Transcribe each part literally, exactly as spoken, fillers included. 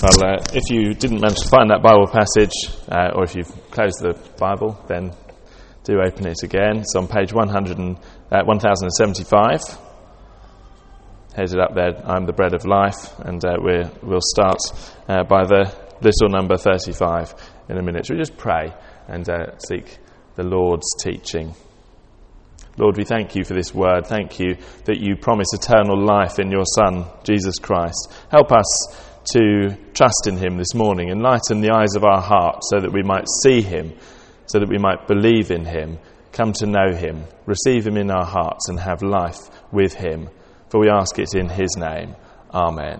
Well, uh, if you didn't manage to find that Bible passage, uh, or if you've closed the Bible, then do open it again. It's on page one hundred and, uh, one thousand seventy-five. Headed up there, I'm the bread of life, and uh, we're, we'll start uh, by the little number thirty-five in a minute. Shall we just pray and uh, seek the Lord's teaching? Lord, we thank you for this word. Thank you that you promise eternal life in your Son, Jesus Christ. Help us to trust in him this morning. Enlighten the eyes of our heart so that we might see him, so that we might believe in him, come to know him, receive him in our hearts and have life with him. For we ask it in his name. Amen.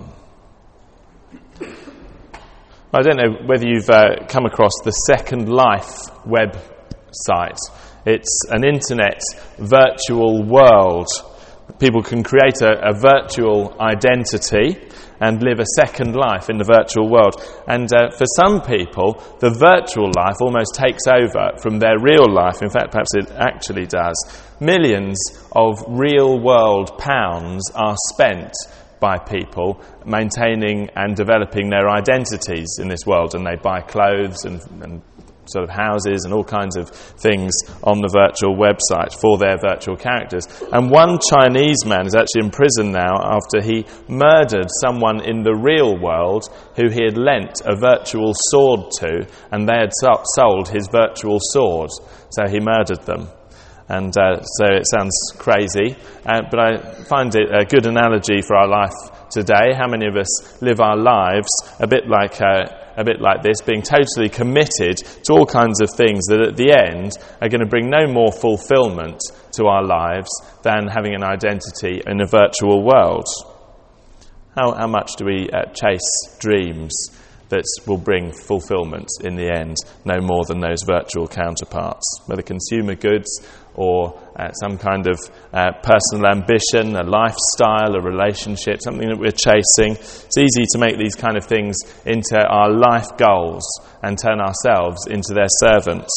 I don't know whether you've uh, come across the Second Life website. It's an internet virtual world. People can create a, a virtual identity and live a second life in the virtual world. And uh, for some people, the virtual life almost takes over from their real life. In fact, perhaps it actually does. Millions of real-world pounds are spent by people maintaining and developing their identities in this world. And they buy clothes and, and sort of houses and all kinds of things on the virtual website for their virtual characters. And one Chinese man is actually in prison now after he murdered someone in the real world who he had lent a virtual sword to, and they had so- sold his virtual sword. So he murdered them. And uh, so it sounds crazy, uh, but I find it a good analogy for our life today. How many of us live our lives a bit like uh, a bit like this, being totally committed to all kinds of things that at the end are going to bring no more fulfillment to our lives than having an identity in a virtual world? How, how much do we uh, chase dreams that will bring fulfillment in the end, no more than those virtual counterparts, whether consumer goods or uh, some kind of uh, personal ambition, a lifestyle, a relationship, something that we're chasing. It's easy to make these kind of things into our life goals and turn ourselves into their servants.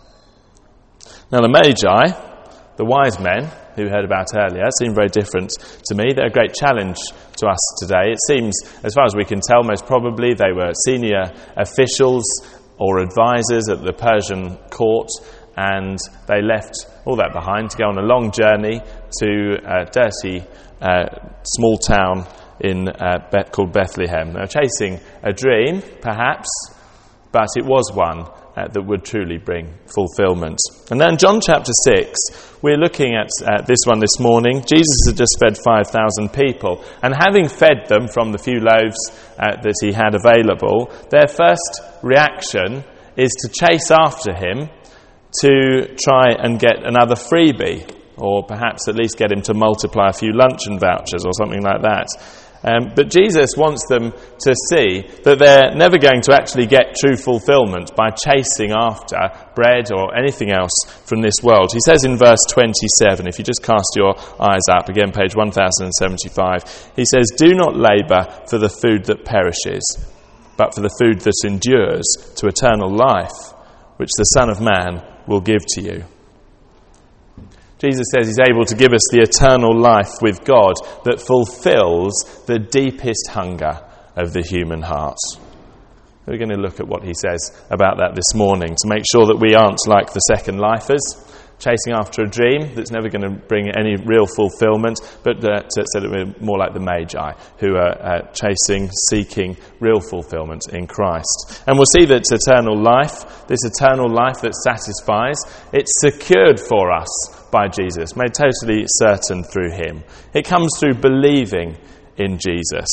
Now the Magi, the wise men who we heard about earlier, seem very different to me. They're a great challenge to us today. It seems, as far as we can tell, most probably they were senior officials or advisors at the Persian court, and they left all that behind to go on a long journey to a dirty uh, small town in uh, Beth- called Bethlehem. They were chasing a dream, perhaps, but it was one uh, that would truly bring fulfillment. And then John chapter six, we're looking at uh, this one this morning. Jesus had just fed five thousand people, and having fed them from the few loaves uh, that he had available, their first reaction is to chase after him to try and get another freebie, or perhaps at least get him to multiply a few luncheon vouchers or something like that. Um, but Jesus wants them to see that they're never going to actually get true fulfillment by chasing after bread or anything else from this world. He says in verse twenty-seven, if you just cast your eyes up, again page one thousand seventy-five, he says, "Do not labour for the food that perishes, but for the food that endures to eternal life, which the Son of Man will give to you." Jesus says he's able to give us the eternal life with God that fulfills the deepest hunger of the human heart. We're going to look at what he says about that this morning to make sure that we aren't like the second lifers, chasing after a dream that's never going to bring any real fulfillment, but uh, to, so that we're more like the Magi, who are uh, chasing, seeking real fulfillment in Christ. And we'll see that eternal life, this eternal life that satisfies, it's secured for us by Jesus, made totally certain through him. It comes through believing in Jesus.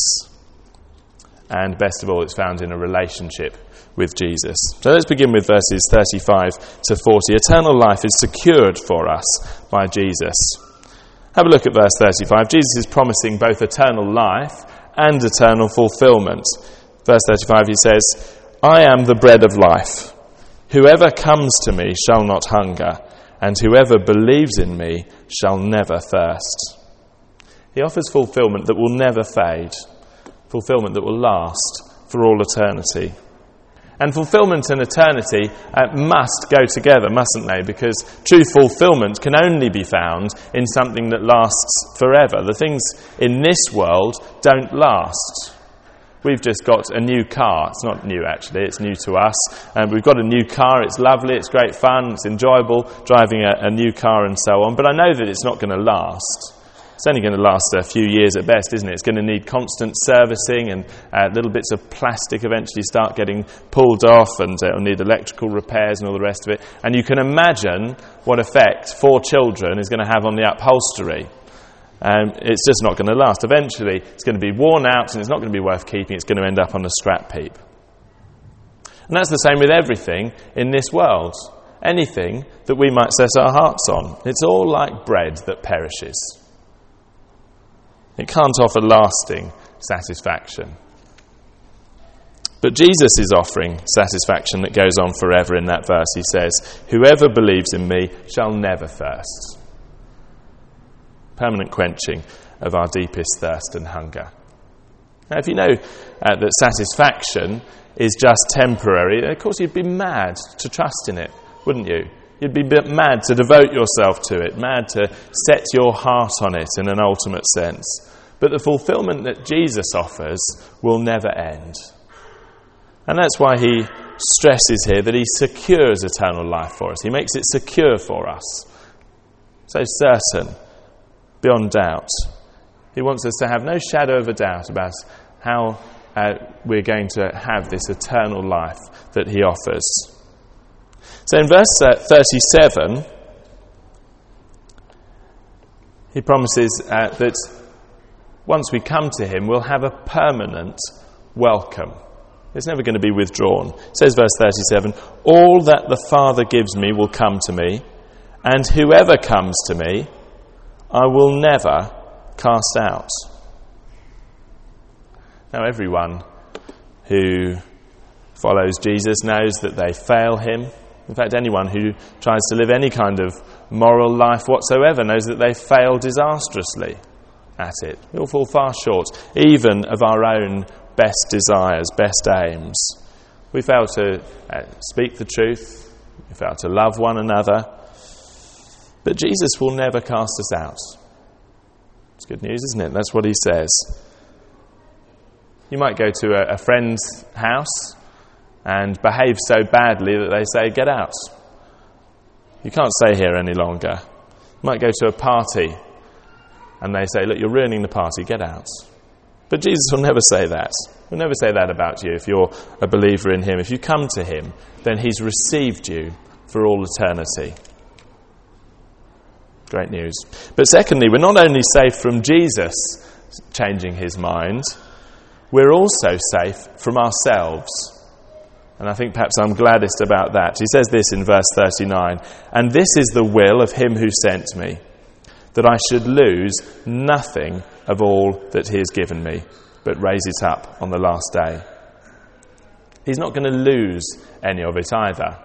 And best of all, it's found in a relationship with Jesus. So let's begin with verses thirty-five to forty. Eternal life is secured for us by Jesus. Have a look at verse thirty-five. Jesus is promising both eternal life and eternal fulfillment. Verse thirty-five, he says, "I am the bread of life. Whoever comes to me shall not hunger, and whoever believes in me shall never thirst." He offers fulfillment that will never fade, fulfillment that will last for all eternity. And fulfillment and eternity uh, must go together, mustn't they? Because true fulfillment can only be found in something that lasts forever. The things in this world don't last. We've just got a new car. It's not new, actually. It's new to us. And we've got a new car. It's lovely. It's great fun. It's enjoyable driving a, a new car and so on. But I know that it's not going to last. It's only going to last a few years at best, isn't it? It's going to need constant servicing, and uh, little bits of plastic eventually start getting pulled off, and uh, it'll need electrical repairs and all the rest of it. And you can imagine what effect four children is going to have on the upholstery. Um, it's just not going to last. Eventually, it's going to be worn out, and it's not going to be worth keeping. It's going to end up on a scrap heap. And that's the same with everything in this world. Anything that we might set our hearts on. It's all like bread that perishes. It can't offer lasting satisfaction. But Jesus is offering satisfaction that goes on forever in that verse. He says, "Whoever believes in me shall never thirst." Permanent quenching of our deepest thirst and hunger. Now, if you know uh, that satisfaction is just temporary, of course you'd be mad to trust in it, wouldn't you? You'd be mad to devote yourself to it, mad to set your heart on it in an ultimate sense. But the fulfillment that Jesus offers will never end. And that's why he stresses here that he secures eternal life for us. He makes it secure for us. So certain, beyond doubt. He wants us to have no shadow of a doubt about how uh, we're going to have this eternal life that he offers. So in verse uh, thirty-seven, he promises uh, that once we come to him, we'll have a permanent welcome. It's never going to be withdrawn. It says, verse thirty-seven, "All that the Father gives me will come to me, and whoever comes to me, I will never cast out." Now, everyone who follows Jesus knows that they fail him. In fact, anyone who tries to live any kind of moral life whatsoever knows that they fail disastrously at it. We all fall far short, even of our own best desires, best aims. We fail to uh, speak the truth. We fail to love one another. But Jesus will never cast us out. It's good news, isn't it? That's what he says. You might go to a, a friend's house and behave so badly that they say, "Get out. You can't stay here any longer." You might go to a party and they say, "Look, you're ruining the party, get out." But Jesus will never say that. He'll never say that about you if you're a believer in him. If you come to him, then he's received you for all eternity. Great news. But secondly, we're not only safe from Jesus changing his mind, we're also safe from ourselves. And I think perhaps I'm gladdest about that. He says this in verse thirty-nine, "And this is the will of him who sent me, that I should lose nothing of all that he has given me, but raise it up on the last day." He's not going to lose any of it either.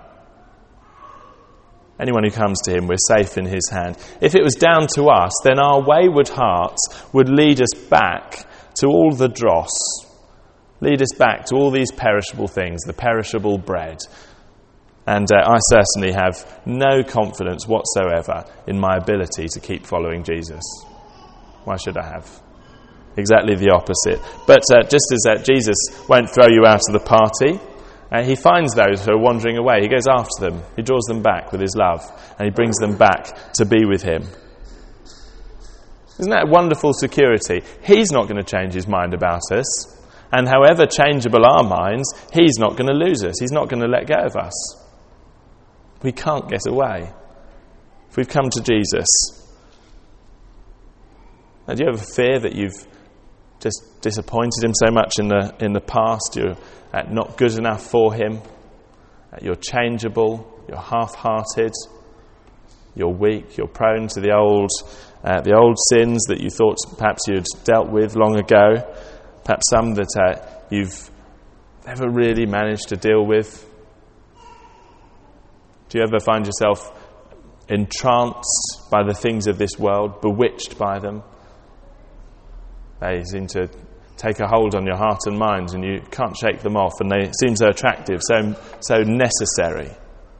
Anyone who comes to him, we're safe in his hand. If it was down to us, then our wayward hearts would lead us back to all the dross, lead us back to all these perishable things, the perishable bread. And uh, I certainly have no confidence whatsoever in my ability to keep following Jesus. Why should I have? Exactly the opposite. But uh, just as uh, Jesus won't throw you out of the party, uh, he finds those who are wandering away. He goes after them. He draws them back with his love, and he brings them back to be with him. Isn't that wonderful security? He's not going to change his mind about us. And however changeable our minds, he's not going to lose us. He's not going to let go of us. We can't get away if we've come to Jesus. Now, do you ever fear that you've just disappointed him so much in the in the past? You're uh, not good enough for him. Uh, you're changeable. You're half-hearted. You're weak. You're prone to the old uh, the old sins that you thought perhaps you'd dealt with long ago. Perhaps some that uh, you've never really managed to deal with. Do you ever find yourself entranced by the things of this world, bewitched by them? They seem to take a hold on your heart and mind, and you can't shake them off, and they seem so attractive, so so necessary.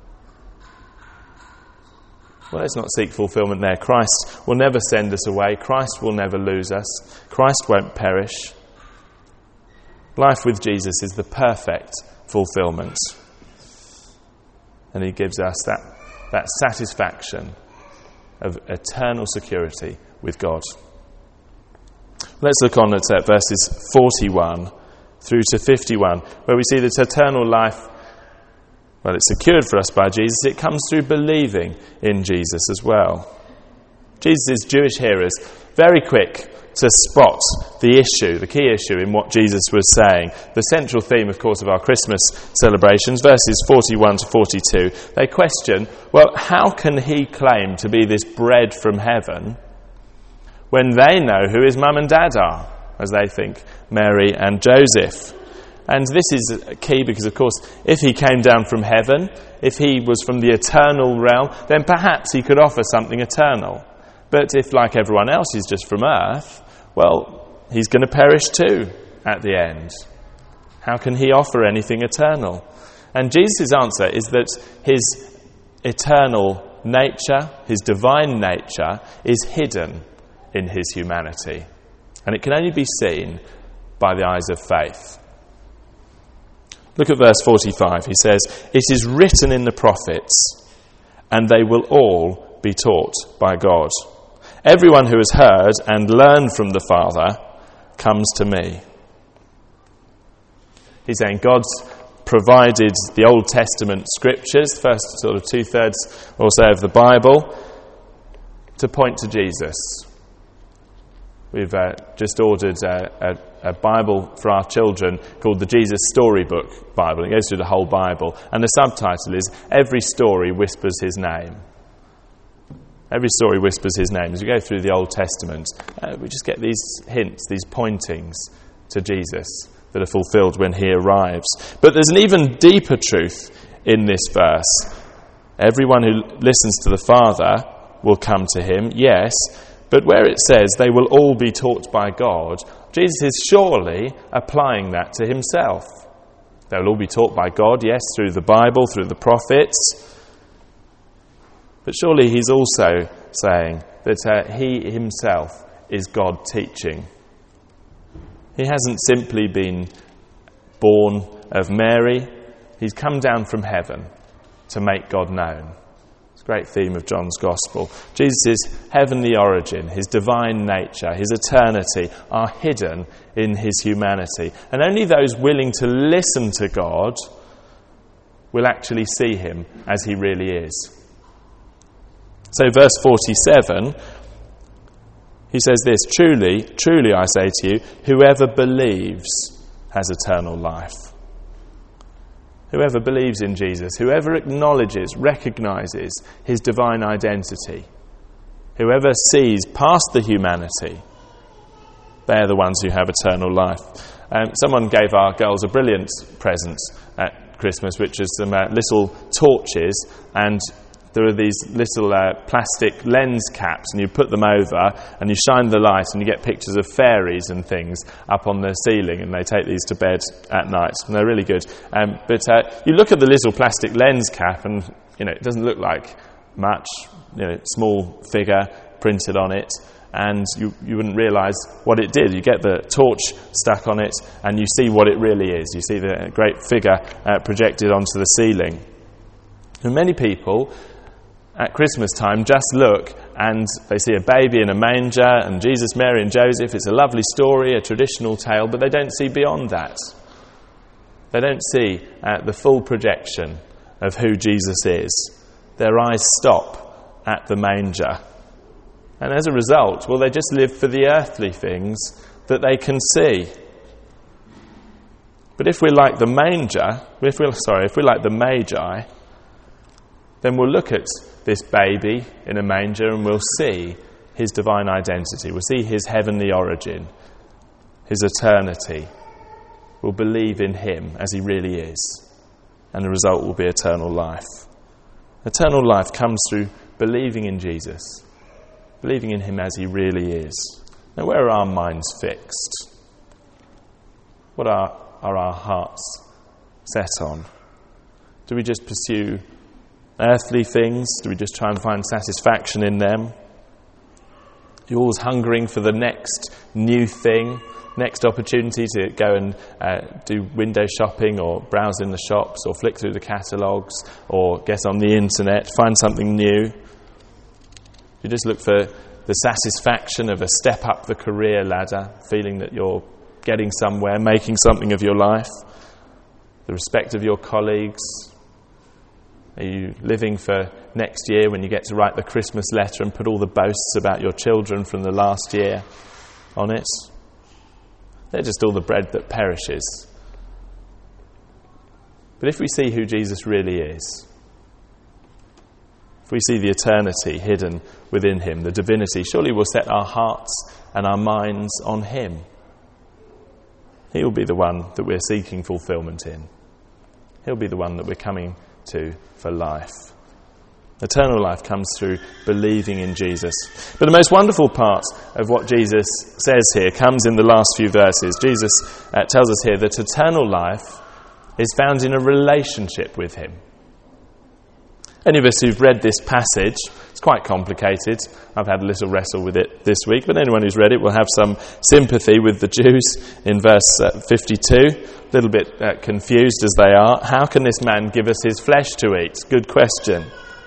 Well, let's not seek fulfillment there. Christ will never send us away. Christ will never lose us. Christ won't perish. Life with Jesus is the perfect fulfillment. And he gives us that, that satisfaction of eternal security with God. Let's look on at uh, verses forty-one through to fifty-one, where we see that eternal life, well, it's secured for us by Jesus. It comes through believing in Jesus as well. Jesus' Jewish hearers, very quick to spot the issue, the key issue in what Jesus was saying. The central theme, of course, of our Christmas celebrations, verses forty-one to forty-two, they question, well, how can he claim to be this bread from heaven when they know who his mum and dad are, as they think Mary and Joseph? And this is key because, of course, if he came down from heaven, if he was from the eternal realm, then perhaps he could offer something eternal. But if, like everyone else, he's just from earth, well, he's going to perish too at the end. How can he offer anything eternal? And Jesus' answer is that his eternal nature, his divine nature, is hidden in his humanity. And it can only be seen by the eyes of faith. Look at verse forty-five. He says, "It is written in the prophets, and they will all be taught by God. Everyone who has heard and learned from the Father comes to me." He's saying God's provided the Old Testament scriptures, the first sort of two-thirds or so of the Bible, to point to Jesus. We've uh, just ordered a, a, a Bible for our children called the Jesus Storybook Bible. It goes through the whole Bible. And the subtitle is, "Every Story Whispers His Name." Every story whispers his name. As we go through the Old Testament, uh, we just get these hints, these pointings to Jesus that are fulfilled when he arrives. But there's an even deeper truth in this verse. Everyone who listens to the Father will come to him, yes, but where it says they will all be taught by God, Jesus is surely applying that to himself. They will all be taught by God, yes, through the Bible, through the prophets. But surely he's also saying that uh, he himself is God teaching. He hasn't simply been born of Mary. He's come down from heaven to make God known. It's a great theme of John's Gospel. Jesus' heavenly origin, his divine nature, his eternity are hidden in his humanity. And only those willing to listen to God will actually see him as he really is. So verse forty-seven, he says this, "Truly, truly I say to you, whoever believes has eternal life." Whoever believes in Jesus, whoever acknowledges, recognises his divine identity, whoever sees past the humanity, they are the ones who have eternal life. Um, someone gave our girls a brilliant present at Christmas, which is some uh, little torches, and there are these little uh, plastic lens caps, and you put them over and you shine the light and you get pictures of fairies and things up on the ceiling, and they take these to bed at night, and they're really good. Um, but uh, you look at the little plastic lens cap and, you know, it doesn't look like much, you know, small figure printed on it, and you, you wouldn't realise what it did. You get the torch stuck on it and you see what it really is. You see the great figure uh, projected onto the ceiling. And many people at Christmas time just look and they see a baby in a manger and Jesus, Mary and Joseph. It's a lovely story, a traditional tale, but they don't see beyond that. They don't see uh, the full projection of who Jesus is. Their eyes stop at the manger. And as a result, well, they just live for the earthly things that they can see. But if we're like the manger, if we're, sorry, if we're like the Magi, then we'll look at this baby in a manger and we'll see his divine identity. We'll see his heavenly origin, his eternity. We'll believe in him as he really is. And the result will be eternal life. Eternal life comes through believing in Jesus, believing in him as he really is. Now, where are our minds fixed? What are, are our hearts set on? Do we just pursue earthly things? Do we just try and find satisfaction in them? You're always hungering for the next new thing, next opportunity to go and uh, do window shopping or browse in the shops or flick through the catalogues or get on the internet, find something new. You just look for the satisfaction of a step up the career ladder, feeling that you're getting somewhere, making something of your life, the respect of your colleagues. Are you living for next year when you get to write the Christmas letter and put all the boasts about your children from the last year on it? They're just all the bread that perishes. But if we see who Jesus really is, if we see the eternity hidden within him, the divinity, surely we'll set our hearts and our minds on him. He will be the one that we're seeking fulfillment in. He'll be the one that we're coming to for life. Eternal life comes through believing in Jesus. But the most wonderful part of what Jesus says here comes in the last few verses. Jesus uh, tells us here that eternal life is found in a relationship with him. Any of us who've read this passage, it's quite complicated. I've had a little wrestle with it this week, but anyone who's read it will have some sympathy with the Jews in verse uh, fifty-two. A little bit uh, confused as they are. How can this man give us his flesh to eat? Good question.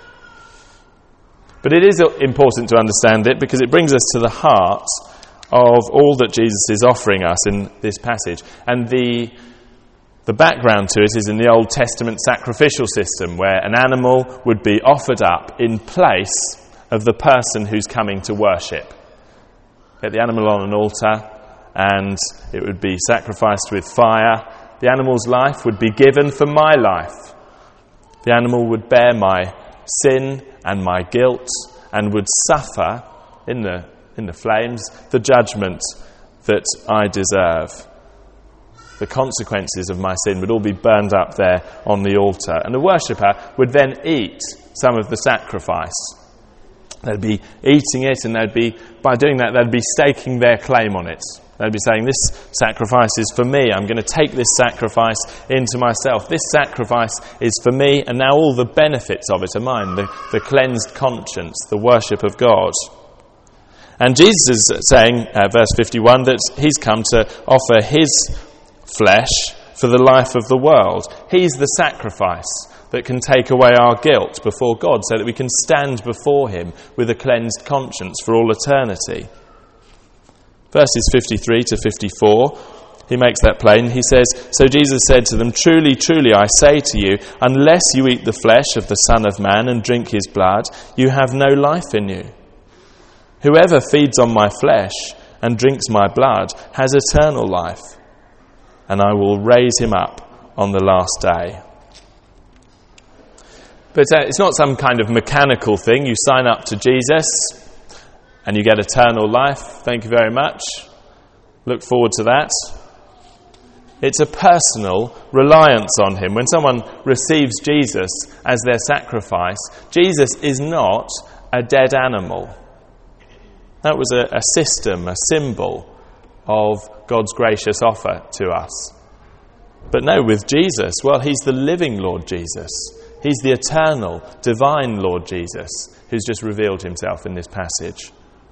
But it is important to understand it because it brings us to the heart of all that Jesus is offering us in this passage. And the The background to it is in the Old Testament sacrificial system where an animal would be offered up in place of the person who's coming to worship. Get the animal on an altar and it would be sacrificed with fire. The animal's life would be given for my life. The animal would bear my sin and my guilt and would suffer in the, in the flames the judgment that I deserve. The consequences of my sin would all be burned up there on the altar. And the worshipper would then eat some of the sacrifice. They'd be eating it, and they'd be, by doing that, they'd be staking their claim on it. They'd be saying, this sacrifice is for me. I'm going to take this sacrifice into myself. This sacrifice is for me, and now all the benefits of it are mine. The, the cleansed conscience, the worship of God. And Jesus is saying, uh, verse fifty-one, that he's come to offer his flesh for the life of the world. He's the sacrifice that can take away our guilt before God so that we can stand before him with a cleansed conscience for all eternity. Verses fifty-three to fifty-four, he makes that plain. He says, "So Jesus said to them, 'Truly, truly, I say to you, unless you eat the flesh of the Son of Man and drink his blood, you have no life in you. Whoever feeds on my flesh and drinks my blood has eternal life, and I will raise him up on the last day.'" But uh, it's not some kind of mechanical thing. You sign up to Jesus and you get eternal life. Thank you very much. Look forward to that. It's a personal reliance on him. When someone receives Jesus as their sacrifice, Jesus is not a dead animal. That was a, a system, a symbol of God's gracious offer to us. But no, with Jesus, well, he's the living Lord Jesus. He's the eternal, divine Lord Jesus who's just revealed himself in this passage.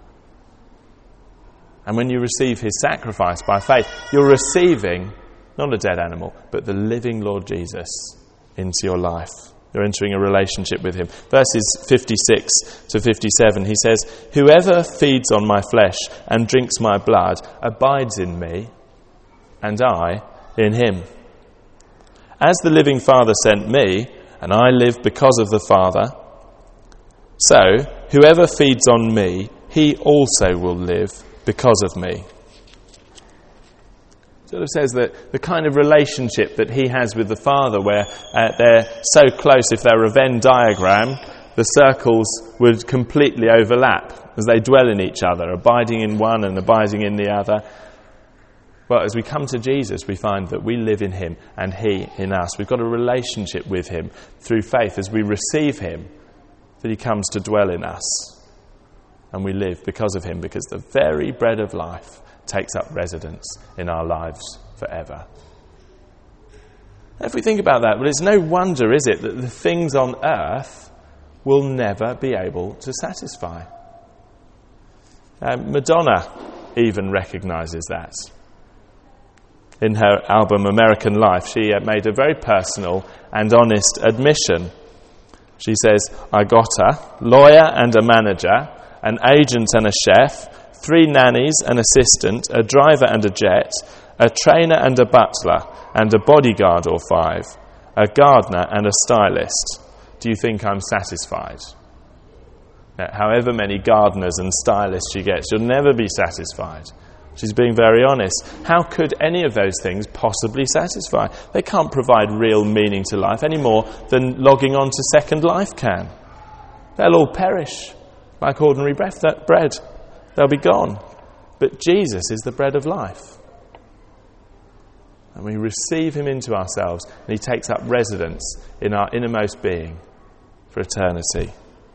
And when you receive his sacrifice by faith, you're receiving not a dead animal, but the living Lord Jesus into your life. You're entering a relationship with him. Verses fifty-six to fifty-seven, he says, "Whoever feeds on my flesh and drinks my blood abides in me, and I in him. As the living Father sent me, and I live because of the Father, so whoever feeds on me, he also will live because of me." Sort of says that the kind of relationship that he has with the Father, where uh, they're so close, if they're a Venn diagram, the circles would completely overlap as they dwell in each other, abiding in one and abiding in the other. Well, as we come to Jesus, we find that we live in him and he in us. We've got a relationship with him through faith as we receive him, that he comes to dwell in us. And we live because of him, because the very bread of life takes up residence in our lives forever. If we think about that, well, it's no wonder, is it, that the things on earth will never be able to satisfy. Um, Madonna even recognises that. In her album American Life, she uh, made a very personal and honest admission. She says, "I got a lawyer and a manager, an agent and a chef, three nannies, an assistant, a driver and a jet, a trainer and a butler, and a bodyguard or five, a gardener and a stylist. Do you think I'm satisfied?" Now, however many gardeners and stylists she gets, she'll never be satisfied. She's being very honest. How could any of those things possibly satisfy? They can't provide real meaning to life any more than logging on to Second Life can. They'll all perish like ordinary bread. They'll be gone. But Jesus is the bread of life. And we receive him into ourselves, and he takes up residence in our innermost being for eternity.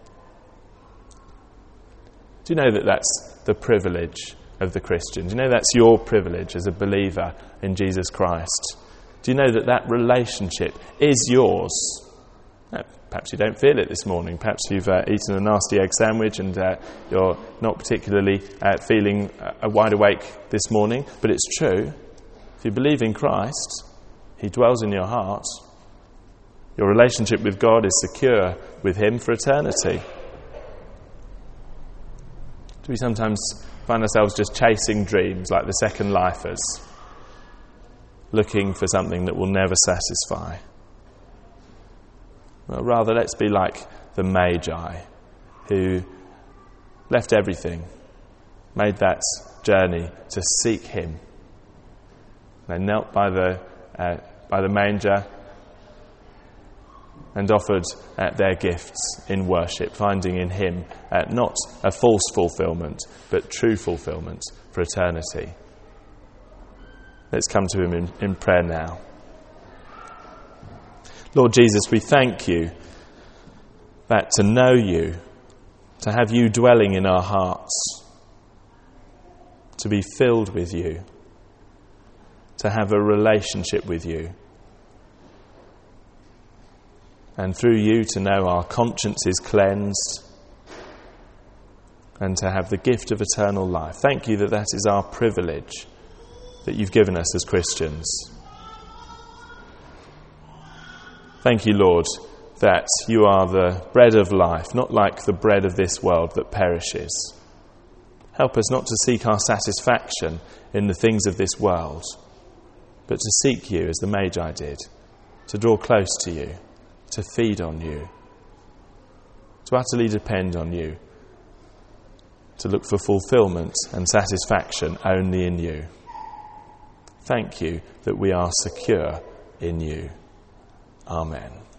Do you know that that's the privilege of the Christian? Do you know that's your privilege as a believer in Jesus Christ? Do you know that that relationship is yours? Perhaps you don't feel it this morning. Perhaps you've uh, eaten a nasty egg sandwich and uh, you're not particularly uh, feeling uh, wide awake this morning. But it's true. If you believe in Christ, he dwells in your heart. Your relationship with God is secure with him for eternity. Do we sometimes find ourselves just chasing dreams like the Second Lifers, looking for something that will never satisfy? Well, rather, let's be like the Magi, who left everything, made that journey to seek him. They knelt by the uh, by the manger and offered uh, their gifts in worship, finding in him uh, not a false fulfillment, but true fulfillment for eternity. Let's come to him in, in prayer now. Lord Jesus, we thank you that to know you, to have you dwelling in our hearts, to be filled with you, to have a relationship with you, and through you to know our conscience is cleansed and to have the gift of eternal life. Thank you that that is our privilege that you've given us as Christians. Thank you, Lord, that you are the bread of life, not like the bread of this world that perishes. Help us not to seek our satisfaction in the things of this world, but to seek you as the Magi did, to draw close to you, to feed on you, to utterly depend on you, to look for fulfillment and satisfaction only in you. Thank you that we are secure in you. Amen.